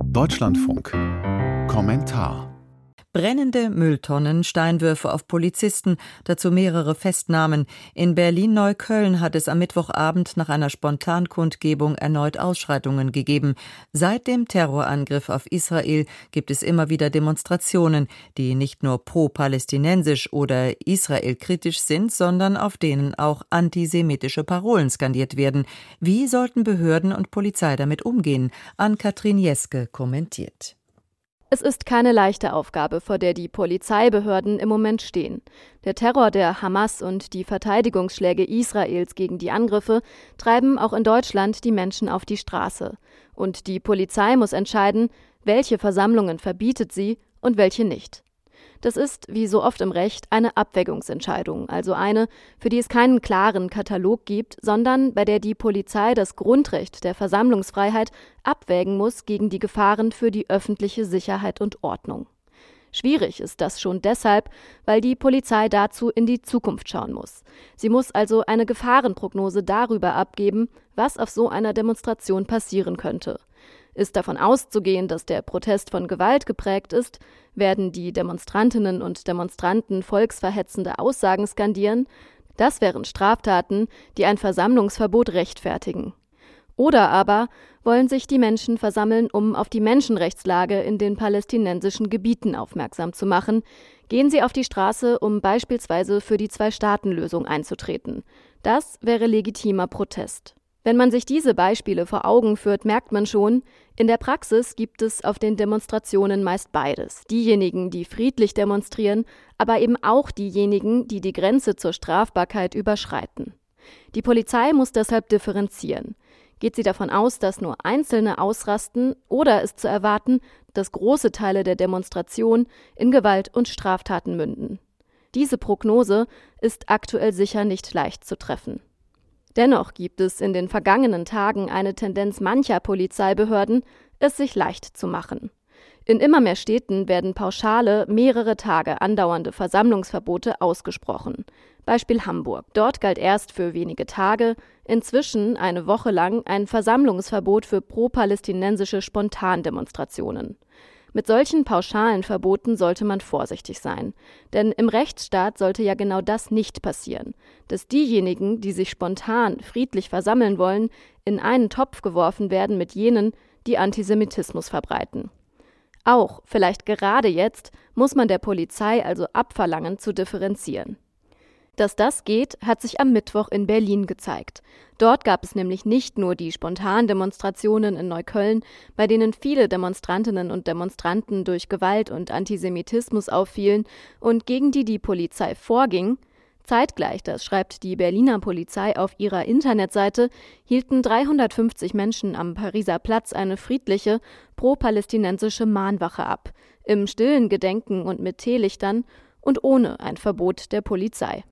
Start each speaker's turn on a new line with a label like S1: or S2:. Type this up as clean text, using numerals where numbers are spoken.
S1: Deutschlandfunk. Kommentar.
S2: Brennende Mülltonnen, Steinwürfe auf Polizisten, dazu mehrere Festnahmen. In Berlin-Neukölln hat es am Mittwochabend nach einer Spontankundgebung erneut Ausschreitungen gegeben. Seit dem Terrorangriff auf Israel gibt es immer wieder Demonstrationen, die nicht nur pro-palästinensisch oder israelkritisch sind, sondern auf denen auch antisemitische Parolen skandiert werden. Wie sollten Behörden und Polizei damit umgehen? Ann-Kathrin Jeske kommentiert.
S3: Es ist keine leichte Aufgabe, vor der die Polizeibehörden im Moment stehen. Der Terror der Hamas und die Verteidigungsschläge Israels gegen die Angriffe treiben auch in Deutschland die Menschen auf die Straße. Und die Polizei muss entscheiden, welche Versammlungen verbietet sie und welche nicht. Das ist, wie so oft im Recht, eine Abwägungsentscheidung, also eine, für die es keinen klaren Katalog gibt, sondern bei der die Polizei das Grundrecht der Versammlungsfreiheit abwägen muss gegen die Gefahren für die öffentliche Sicherheit und Ordnung. Schwierig ist das schon deshalb, weil die Polizei dazu in die Zukunft schauen muss. Sie muss also eine Gefahrenprognose darüber abgeben, was auf so einer Demonstration passieren könnte. Ist davon auszugehen, dass der Protest von Gewalt geprägt ist, werden die Demonstrantinnen und Demonstranten volksverhetzende Aussagen skandieren. Das wären Straftaten, die ein Versammlungsverbot rechtfertigen. Oder aber wollen sich die Menschen versammeln, um auf die Menschenrechtslage in den palästinensischen Gebieten aufmerksam zu machen. Gehen sie auf die Straße, um beispielsweise für die Zwei-Staaten-Lösung einzutreten. Das wäre legitimer Protest. Wenn man sich diese Beispiele vor Augen führt, merkt man schon, in der Praxis gibt es auf den Demonstrationen meist beides. Diejenigen, die friedlich demonstrieren, aber eben auch diejenigen, die die Grenze zur Strafbarkeit überschreiten. Die Polizei muss deshalb differenzieren. Geht sie davon aus, dass nur Einzelne ausrasten, oder ist zu erwarten, dass große Teile der Demonstration in Gewalt und Straftaten münden? Diese Prognose ist aktuell sicher nicht leicht zu treffen. Dennoch gibt es in den vergangenen Tagen eine Tendenz mancher Polizeibehörden, es sich leicht zu machen. In immer mehr Städten werden pauschale, mehrere Tage andauernde Versammlungsverbote ausgesprochen. Beispiel Hamburg. Dort galt erst für wenige Tage, inzwischen eine Woche lang ein Versammlungsverbot für pro-palästinensische Spontandemonstrationen. Mit solchen pauschalen Verboten sollte man vorsichtig sein. Denn im Rechtsstaat sollte ja genau das nicht passieren. Dass diejenigen, die sich spontan friedlich versammeln wollen, in einen Topf geworfen werden mit jenen, die Antisemitismus verbreiten. Auch, vielleicht gerade jetzt, muss man der Polizei also abverlangen, zu differenzieren. Dass das geht, hat sich am Mittwoch in Berlin gezeigt. Dort gab es nämlich nicht nur die Spontandemonstrationen in Neukölln, bei denen viele Demonstrantinnen und Demonstranten durch Gewalt und Antisemitismus auffielen und gegen die Polizei vorging. Zeitgleich, das schreibt die Berliner Polizei auf ihrer Internetseite, hielten 350 Menschen am Pariser Platz eine friedliche, pro-palästinensische Mahnwache ab, im stillen Gedenken und mit Teelichtern und ohne ein Verbot der Polizei.